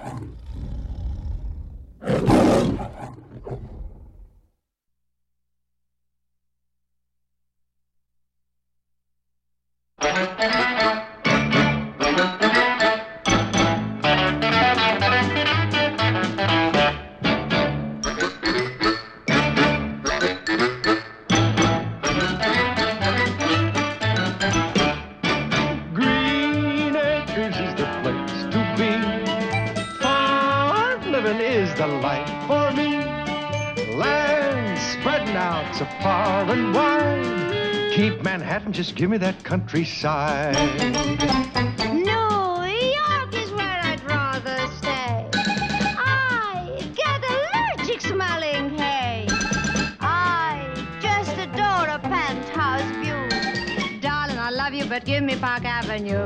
Green Acres is the place to be. Farm living is the life for me. Land spreading out so far and wide. Keep Manhattan, just give me that countryside. New York is where I'd rather stay. I get allergic smelling hay. I just adore a penthouse view. Darling, I love you, but give me Park Avenue.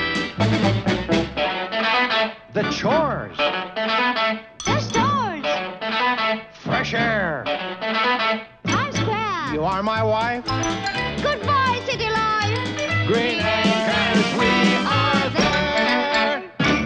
The chores, The stores, fresh air. Times Square. You are my wife. Goodbye, city life. Green Acres, we are there.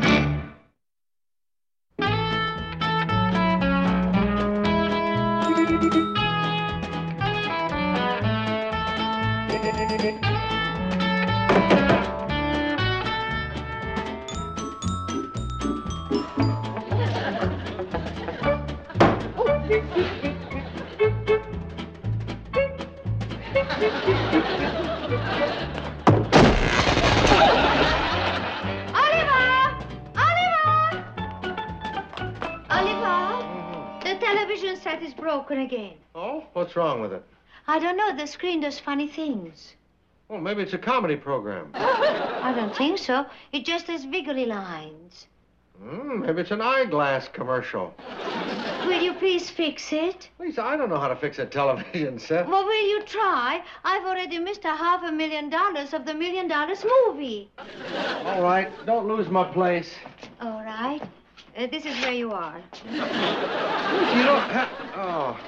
The television set is broken again. Oh, what's wrong with it? I don't know. The screen does funny things. Well, maybe it's a comedy program. I don't think so. It just has wiggly lines. Maybe it's an eyeglass commercial. Will you please fix it? Lisa, I don't know how to fix a television set. Well, will you try? I've already missed $500,000 of the $1 million movie. All right, don't lose my place. All right. This is where you are. You don't have... Oh.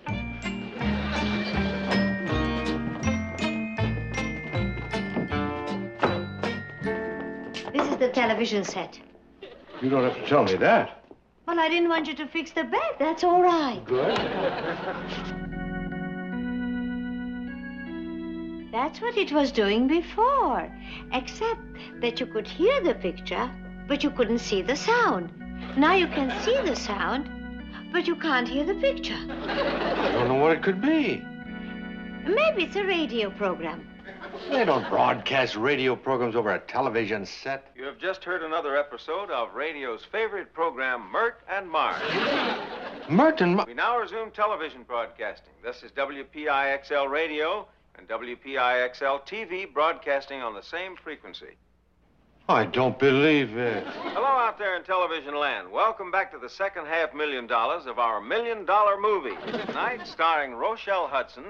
This is the television set. You don't have to tell me that. Well, I didn't want you to fix the bed. That's all right. Good. That's what it was doing before. Except that you could hear the picture, but you couldn't see the sound. Now you can see the sound, but you can't hear the picture. I don't know what it could be. Maybe it's a radio program. They don't broadcast radio programs over a television set. You have just heard another episode of radio's favorite program, Mert and Mars. Merton... We now resume television broadcasting. This is WPIXL Radio and WPIXL TV broadcasting on the same frequency. I don't believe it. Hello out there in television land. Welcome back to the second $500,000 of our $1 million movie. Tonight, starring Rochelle Hudson.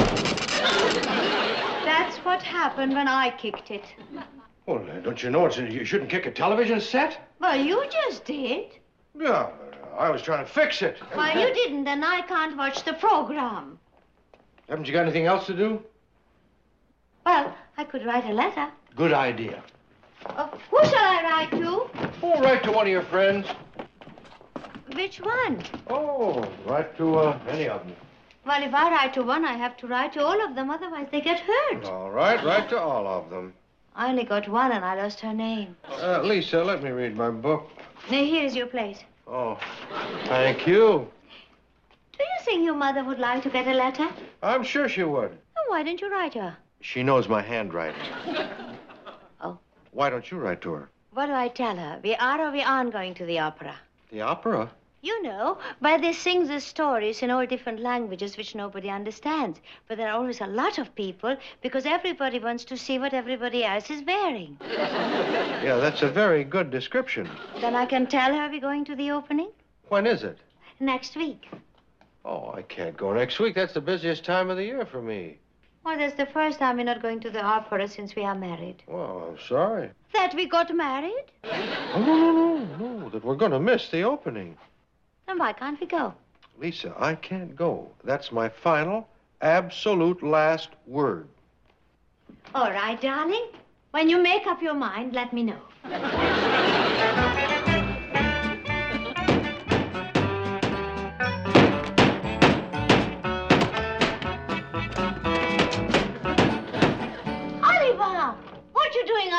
That's what happened when I kicked it. Well, don't you know you shouldn't kick a television set? Well, you just did. Yeah, I was trying to fix it. Well, you didn't, then I can't watch the program. Haven't you got anything else to do? Well, I could write a letter. Good idea. Who shall I write to? Oh, write to one of your friends. Which one? Oh, write to any of them. Well, if I write to one, I have to write to all of them, otherwise they get hurt. All right, write to all of them. I only got one, and I lost her name. Lisa, let me read my book. Now, here's your plate. Oh, thank you. Do you think your mother would like to get a letter? I'm sure she would. Oh, why didn't you write her? She knows my handwriting. Oh. Why don't you write to her? What do I tell her? We are or we aren't going to the opera? The opera? You know, where they sing the stories in all different languages which nobody understands. But there are always a lot of people because everybody wants to see what everybody else is wearing. Yeah, that's a very good description. Then I can tell her we're going to the opening? When is it? Next week. Oh, I can't go next week. That's the busiest time of the year for me. Well, that's the first time we're not going to the opera since we are married. Well, I'm sorry. That we got married? Oh, no, that we're going to miss the opening. Then why can't we go? Lisa, I can't go. That's my final, absolute last word. All right, darling. When you make up your mind, let me know.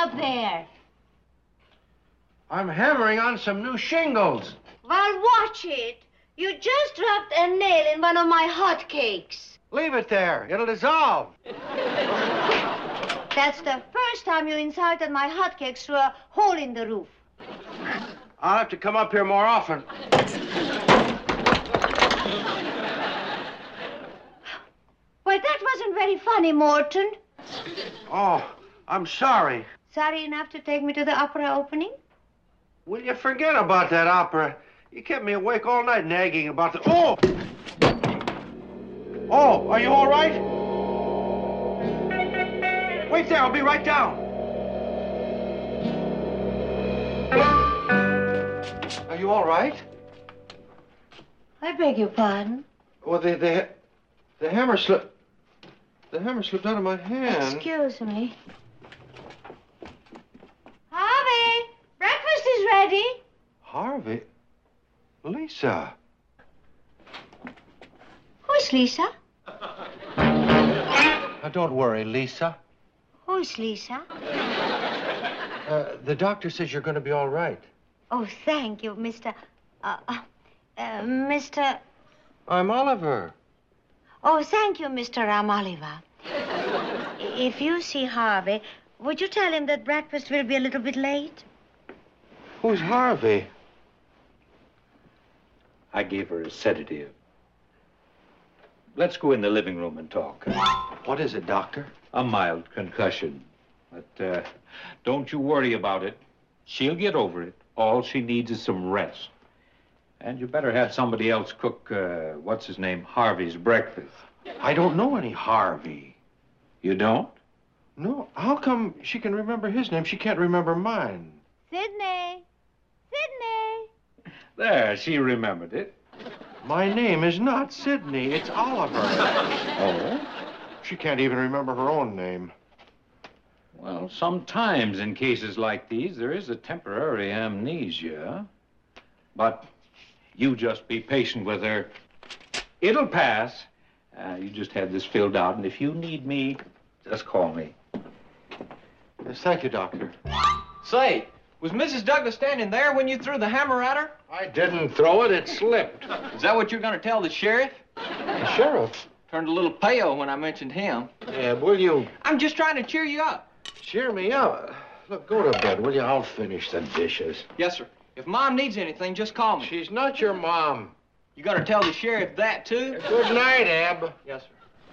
up there? I'm hammering on some new shingles. Well, watch it. You just dropped a nail in one of my hot cakes. Leave it there. It'll dissolve. That's the first time you insulted my hotcakes through a hole in the roof. I'll have to come up here more often. Well, that wasn't very funny, Morton. Oh, I'm sorry. Sorry enough to take me to the opera opening? Will you forget about that opera? You kept me awake all night nagging about the... Oh! Oh, are you all right? Wait there, I'll be right down. Are you all right? I beg your pardon? Well, the hammer slipped... The hammer slipped out of my hand. Excuse me. Harvey, breakfast is ready. Harvey? Lisa. Who's Lisa? Now, don't worry, Lisa. Who's Lisa? The doctor says you're going to be all right. Oh, thank you, Mr. Mr. I'm Oliver. Oh, thank you, Mr. Oliver. If you see Harvey, would you tell him that breakfast will be a little bit late? Who's Harvey? I gave her a sedative. Let's go in the living room and talk. What is it, doctor? A mild concussion. But don't you worry about it. She'll get over it. All she needs is some rest. And you better have somebody else cook, what's his name, Harvey's breakfast. I don't know any Harvey. You don't? No. How come she can remember his name? She can't remember mine. Sydney! Sydney! There, she remembered it. My name is not Sidney. It's Oliver. Oh? She can't even remember her own name. Well, sometimes in cases like these, there is a temporary amnesia. But you just be patient with her. It'll pass. You just had this filled out, and if you need me, just call me. Yes, thank you, doctor. Say, was Mrs. Douglas standing there when you threw the hammer at her? I didn't throw it. It slipped. Is that what you're going to tell the sheriff? The sheriff? Turned a little pale when I mentioned him. Yeah, will you I'm just trying to cheer you up. cheer me up? Look, go to bed, will you? I'll finish the dishes. Yes, sir. If Mom needs anything, just call me. She's not your mom. You got to tell the sheriff that, too? Good night, Ab. Yes, sir.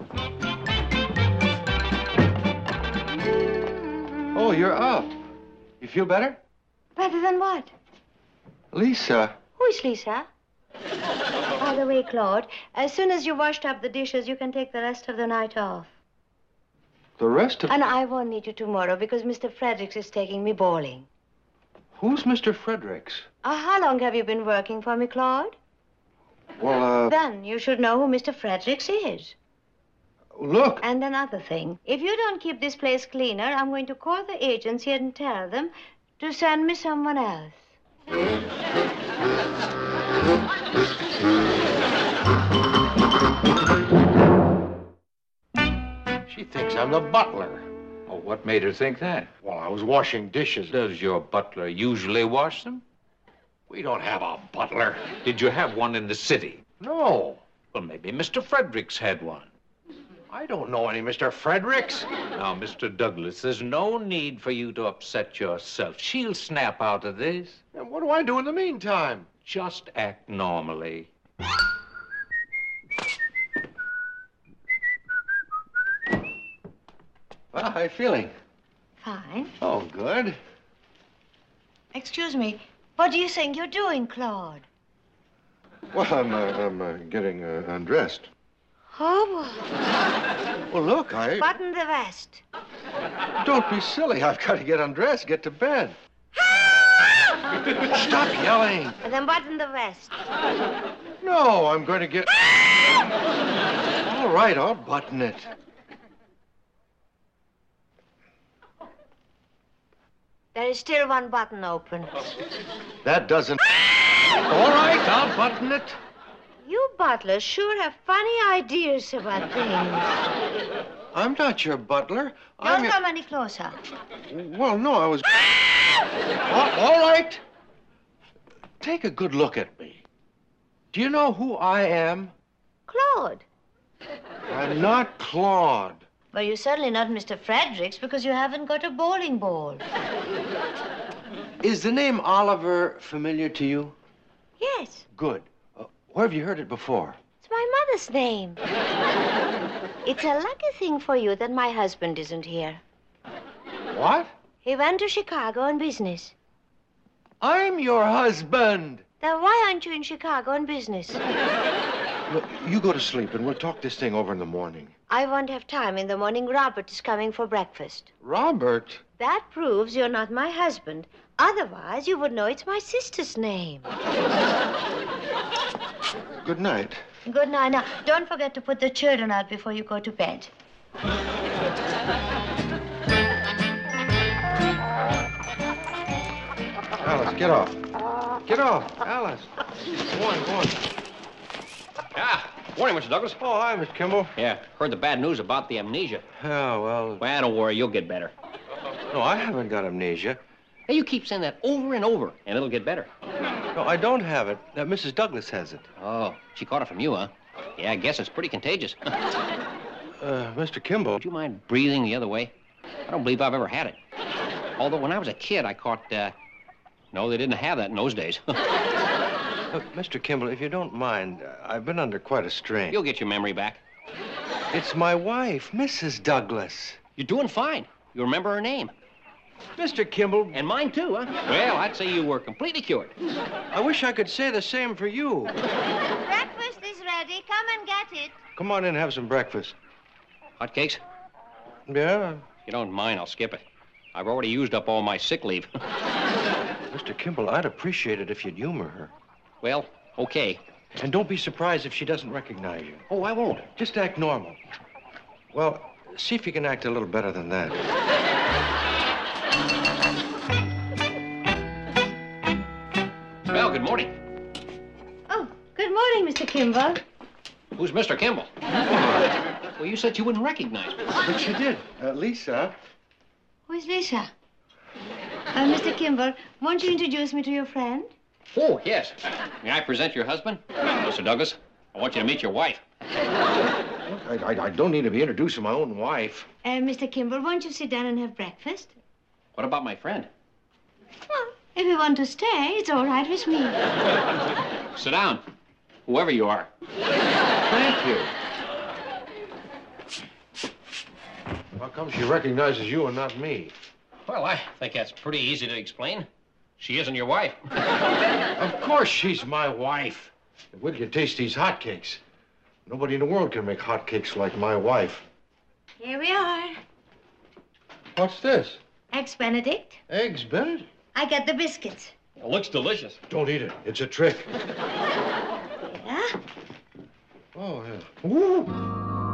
Oh, you're up. You feel better? Better than what? Lisa. Who's Lisa? By the way, Claude, as soon as you washed up the dishes, you can take the rest of the night off. The rest of... And I won't need you tomorrow because Mr. Fredericks is taking me bowling. Who's Mr. Fredericks? How long have you been working for me, Claude? Well, Then you should know who Mr. Fredericks is. look. And another thing, if you don't keep this place cleaner, I'm going to call the agency and tell them to send me someone else. She thinks I'm the butler. Oh, what made her think that? Well, I was washing dishes. Does your butler usually wash them? We don't have a butler. Did you have one in the city? No. Well, maybe Mr. Fredericks had one. I don't know any Mr. Fredericks. Now, Mr. Douglas, there's no need for you to upset yourself. She'll snap out of this. And what do I do in the meantime? Just act normally. Well, how are you feeling? Fine. Oh, good. Excuse me, what do you think you're doing, Claude? Well, I'm getting undressed. Oh, Well, look, I... button the vest. Don't be silly. I've got to get undressed, get to bed. Stop yelling. And then button the vest. No, I'm going to get... All right, I'll button it. There is still one button open. That doesn't... All right, I'll button it. You butlers sure have funny ideas about things. I'm not your butler. Don't come any closer. Well, no, I was... All right. Take a good look at me. Do you know who I am? Claude. I'm not Claude. Well, you're certainly not Mr. Fredericks because you haven't got a bowling ball. Is the name Oliver familiar to you? Yes, Good. Where have you heard it before? it's my mother's name. It's a lucky thing for you that my husband isn't here. What? He went to Chicago on business. I'm your husband. Then why aren't you in Chicago on business? Look, you go to sleep and we'll talk this thing over in the morning. I won't have time in the morning. Robert is coming for breakfast. Robert? That proves you're not my husband. Otherwise, you would know it's my sister's name. Good night. Good night. Now, don't forget to put the children out before you go to bed. Alice, get off. Get off, Alice. Go on. Ah, morning, Mr. Douglas. Oh, hi, Miss Kimball. Yeah, heard the bad news about the amnesia. Oh, well, Well, don't worry, you'll get better. no, I haven't got amnesia. Hey, you keep saying that over and over, and it'll get better. No, I don't have it. Mrs. Douglas has it. Oh, she caught it from you, huh? Yeah, I guess it's pretty contagious. Mr. Kimball. Would you mind breathing the other way? I don't believe I've ever had it. Although when I was a kid, I caught, No, they didn't have that in those days. Look, Mr. Kimball, if you don't mind, I've been under quite a strain. You'll get your memory back. It's my wife, Mrs. Douglas. You're doing fine. You remember her name. Mr. Kimball, And mine, too, huh? Well, I'd say you were completely cured. I wish I could say the same for you. Breakfast is ready. Come and get it. Come on in and have some breakfast. Hot cakes? Yeah? If you don't mind, I'll skip it. I've already used up all my sick leave. Mr. Kimball, I'd appreciate it if you'd humor her. Well, okay. And don't be surprised if she doesn't recognize you. Oh, I won't. Just act normal. Well, see if you can act a little better than that. Well, good morning. Oh, good morning, Mr. Kimball. Who's Mr. Kimball? Well, you said you wouldn't recognize me. But she did. Lisa. Who is Lisa? Mr. Kimball, won't you introduce me to your friend? Oh, yes. May I present your husband? Mr. Douglas, I want you to meet your wife. I don't need to be introduced to my own wife. Mr. Kimball, won't you sit down and have breakfast? What about my friend? Well, if you want to stay, it's all right with me. Sit down, whoever you are. Thank you. How come she recognizes you and not me? Well, I think that's pretty easy to explain. She isn't your wife. Of course she's my wife. Wait till you taste these hotcakes. Nobody in the world can make hotcakes like my wife. Here we are. What's this? Eggs Benedict. Eggs Benedict? I get the biscuits. It looks delicious. Don't eat it. It's a trick. Yeah? Oh, yeah. Ooh.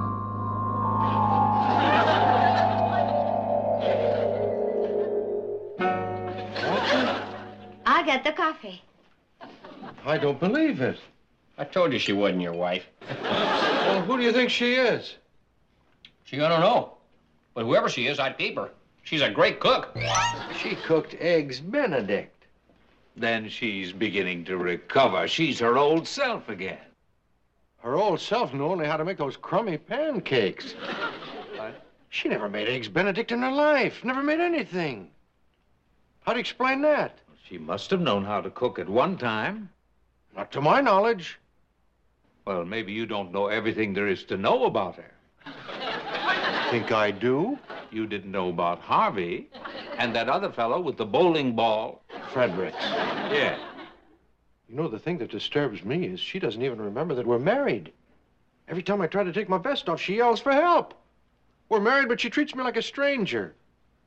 I'll get the coffee. I don't believe it. I told you she wasn't your wife. Well, who do you think she is? She I don't know. But whoever she is, I'd keep her. She's a great cook. She cooked Eggs Benedict. Then she's beginning to recover. She's her old self again. Her old self knew only how to make those crummy pancakes. What? She never made Eggs Benedict in her life. Never made anything. How do you explain that? She must have known how to cook at one time. Not to my knowledge. Well, maybe you don't know everything there is to know about her. Think I do? You didn't know about Harvey and that other fellow with the bowling ball. Fredericks. Yeah. You know, the thing that disturbs me is she doesn't even remember that we're married. Every time I try to take my vest off, she yells for help. We're married, but she treats me like a stranger.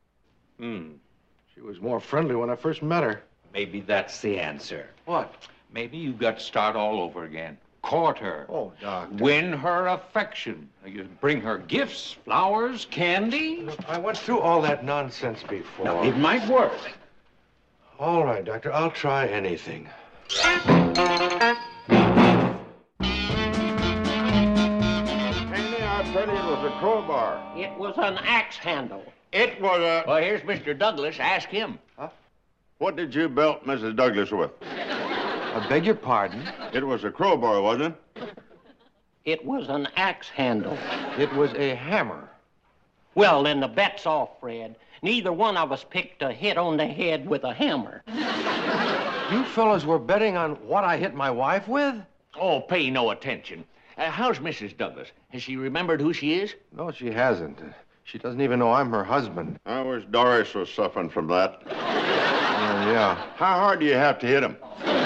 She was more friendly when I first met her. Maybe that's the answer. What? Maybe you've got to start all over again. Court her. Oh, Doc. Win her affection. You bring her gifts, flowers, candy. Look, I went through all that nonsense before. Now, it might work. All right, Doctor, I'll try anything. Hey there, said it was a crowbar. It was an axe handle. It was a... Well, here's Mr. Douglas. Ask him. What did you belt Mrs. Douglas with? I beg your pardon? It was a crowbar, wasn't it? It was an axe handle. It was a hammer. Well, then the bet's off, Fred. Neither one of us picked a hit on the head with a hammer. You fellas were betting on what I hit my wife with? Oh, pay no attention. How's Mrs. Douglas? Has she remembered who she is? No, she hasn't. She doesn't even know I'm her husband. I wish Doris was suffering from that. Yeah. How hard do you have to hit him?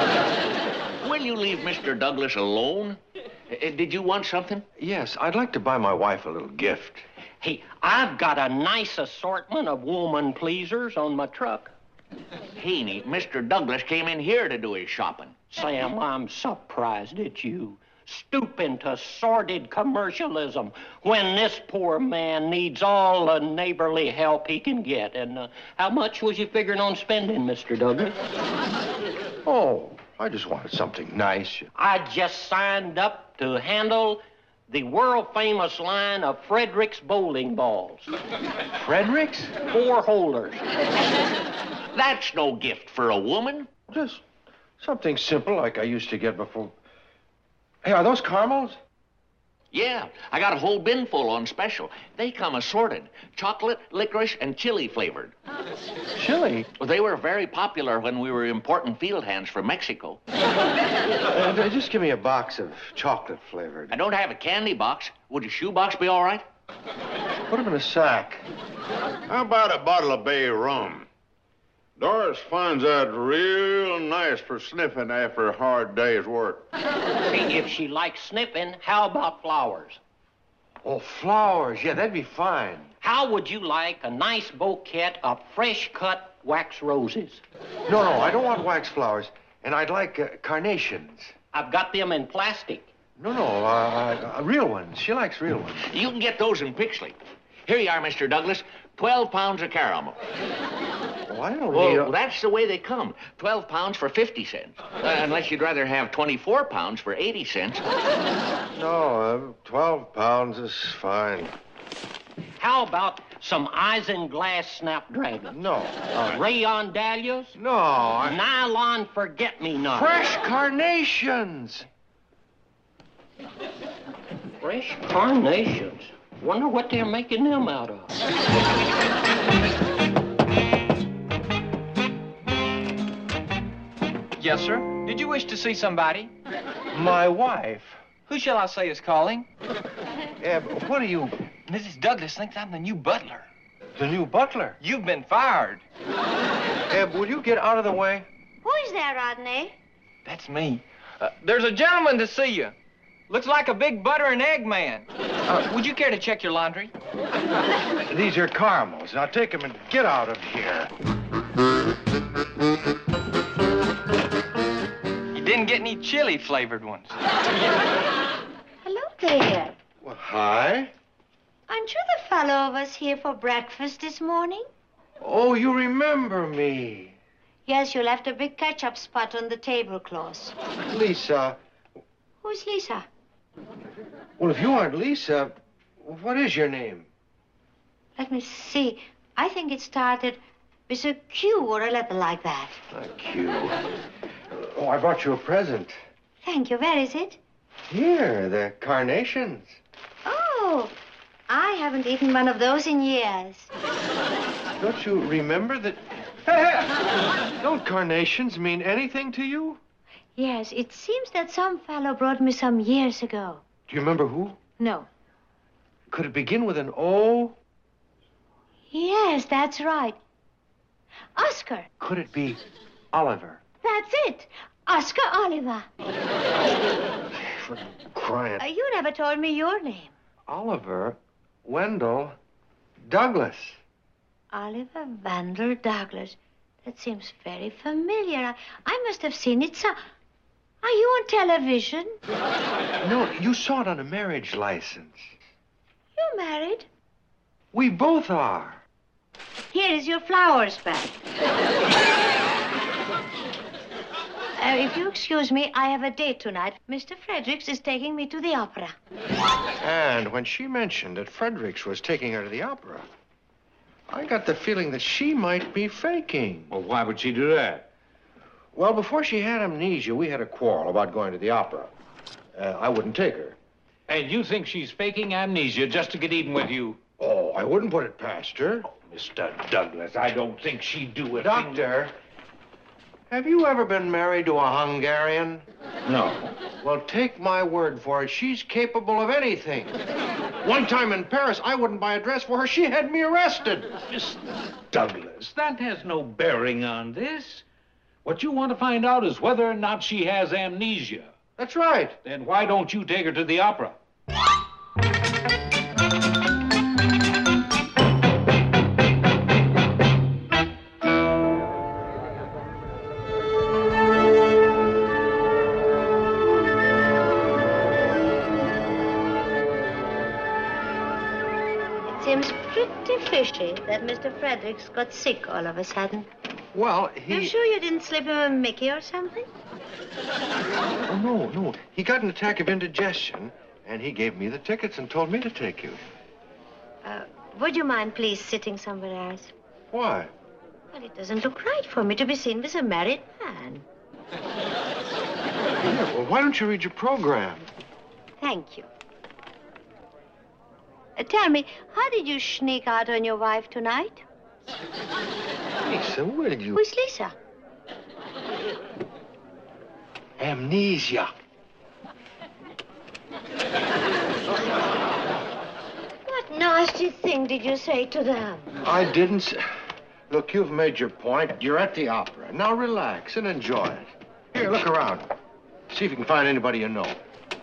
Will you leave Mr. Douglas alone? Did you want something? Yes, I'd like to buy my wife a little gift. Hey, I've got a nice assortment of woman pleasers on my truck. Haney, Mr. Douglas came in here to do his shopping. Sam, I'm surprised at you. Stooping to sordid commercialism when this poor man needs all the neighborly help he can get. And how much was you figuring on spending, Mr. Douglas? Oh, I just wanted something nice. I just signed up to handle the world-famous line of Fredericks bowling balls. Fredericks? 4 holders. That's no gift for a woman. Just something simple like I used to get before. Hey, are those caramels? Yeah, I got a whole bin full on special. They come assorted. Chocolate, licorice, and chili flavored. Chili? Well, they were very popular when we were importing field hands from Mexico. Just give me a box of chocolate flavored. I don't have a candy box. Would a shoebox be all right? Put them in a sack. How about a bottle of bay rum? Doris finds that real nice for sniffing after a hard day's work. If she likes sniffing, how about flowers? Oh, flowers. Yeah, that'd be fine. How would you like a nice bouquet of fresh-cut wax roses? No, I don't want wax flowers. And I'd like carnations. I've got them in plastic. No, real ones. She likes real ones. You can get those in Pixley. Here you are, Mr. Douglas. 12 pounds of caramel. Oh, I don't need... Well, that's the way they come. 12 pounds for 50 cents. Unless you'd rather have 24 pounds for 80 cents. No, 12 pounds is fine. How about some isinglass snapdragon? No. Rayon dahlias? No, Nylon forget-me-nots? Fresh carnations! Fresh carnations? Wonder what they're making them out of. Yes, sir. Did you wish to see somebody? My wife. Who shall I say is calling? What are you... Mrs. Douglas thinks I'm the new butler. The new butler? You've been fired. Will you get out of the way? Who's there, Rodney? That's me. There's a gentleman to see you. Looks like a big butter and egg man. Would you care to check your laundry? These are caramels. Now take them and get out of here. You didn't get any chili-flavored ones. Hello there. Well, hi. Aren't you the fellow who was here for breakfast this morning? Oh, you remember me. Yes, you left a big ketchup spot on the tablecloth. Lisa. Who's Lisa? Well, if you aren't Lisa, what is your name? Let me see. I think it started with a Q or a letter like that. A Q. Oh, I brought you a present. Thank you. Where is it? Here, the carnations. Oh, I haven't eaten one of those in years. Don't you remember that... Hey! Don't carnations mean anything to you? Yes, it seems that some fellow brought me some years ago. Do you remember who? No. Could it begin with an O? Yes, that's right. Oscar. Could it be Oliver? That's it. Oscar Oliver. For crying. You never told me your name. Oliver Wendell Douglas. Oliver Wendell Douglas. That seems very familiar. I must have seen it. Are you on television? No, you saw it on a marriage license. You're married? We both are. Here is your flowers back. if you excuse me, I have a date tonight. Mr. Fredericks is taking me to the opera. And when she mentioned that Fredericks was taking her to the opera, I got the feeling that she might be faking. Well, why would she do that? Well, before she had amnesia, we had a quarrel about going to the opera. I wouldn't take her. And you think she's faking amnesia just to get even with you? Oh, I wouldn't put it past her. Mr. Douglas, I don't think she'd do a thing. Doctor, have you ever been married to a Hungarian? No. Well, take my word for it. She's capable of anything. One time in Paris, I wouldn't buy a dress for her. She had me arrested. Mr. Douglas, that has no bearing on this. What you want to find out is whether or not she has amnesia. That's right. Then why don't you take her to the opera? Seems pretty fishy that Mr. Fredericks got sick all of a sudden. Well, You sure you didn't slip him a Mickey or something? Oh, no. He got an attack of indigestion, and he gave me the tickets and told me to take you. Would you mind please sitting somewhere else? Why? Well, it doesn't look right for me to be seen with a married man. Yeah, well, why don't you read your program? Thank you. Tell me, how did you sneak out on your wife tonight? Lisa, will you? Who's Lisa? Amnesia. What nasty thing did you say to them? I didn't say... Look, you've made your point. You're at the opera. Now relax and enjoy it. Here, look around. See if you can find anybody you know.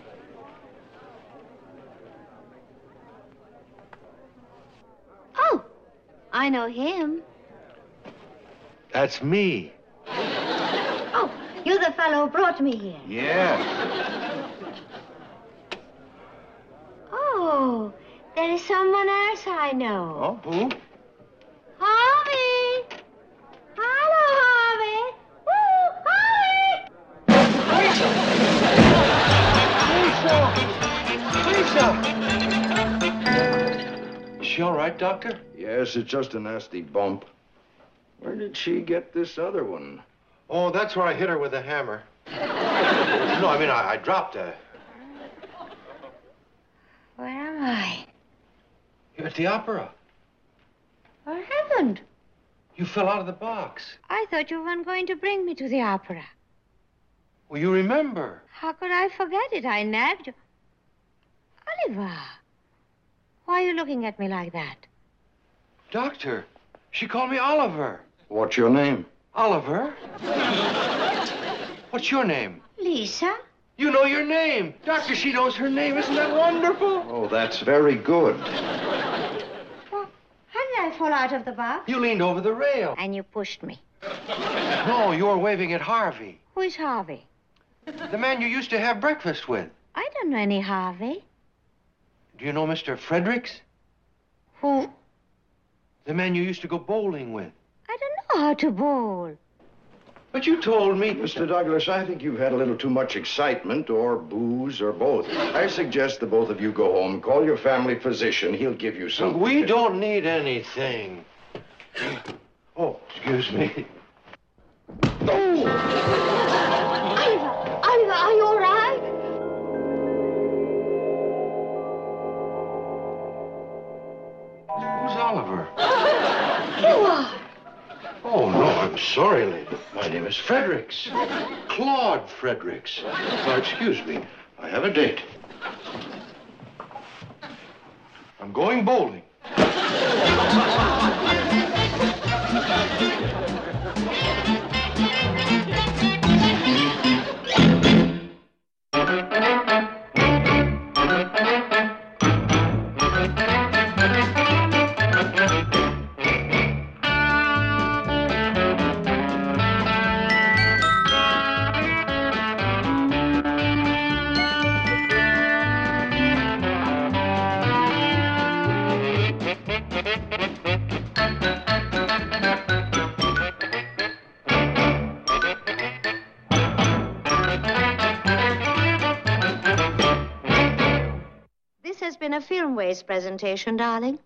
Oh, I know him. That's me. Oh, you're the fellow who brought me here. Yeah. Oh, there is someone else I know. Oh, who? Harvey! Hello, Harvey! Woo, Harvey! Lisa! Is she all right, Doctor? Yes, it's just a nasty bump. Where did she get this other one? Oh, that's where I hit her with a hammer. No, I mean, I dropped her. Where am I? You're at the opera. What happened? You fell out of the box. I thought you weren't going to bring me to the opera. Well, you remember. How could I forget it? I nabbed you. Oliver, why are you looking at me like that? Doctor, she called me Oliver. What's your name? Oliver? What's your name? Lisa? You know your name. Doctor, she knows her name. Isn't that wonderful? Oh, that's very good. Well, how did I fall out of the box? You leaned over the rail. And you pushed me. No, you were waving at Harvey. Who is Harvey? The man you used to have breakfast with. I don't know any Harvey. Do you know Mr. Fredericks? Who? The man you used to go bowling with. I don't know how to bowl. But you told me... Mr. Douglas, I think you've had a little too much excitement or booze or both. I suggest the both of you go home, call your family physician. He'll give you something. We don't need anything. Oh, excuse me. Oh! Oliver! Oliver, are you all right? Who's Oliver? You are. Oh, no, I'm sorry, lady. My name is Fredericks. Claude Fredericks. Now, excuse me. I have a date. I'm going bowling. has been a Film Waste presentation, darling.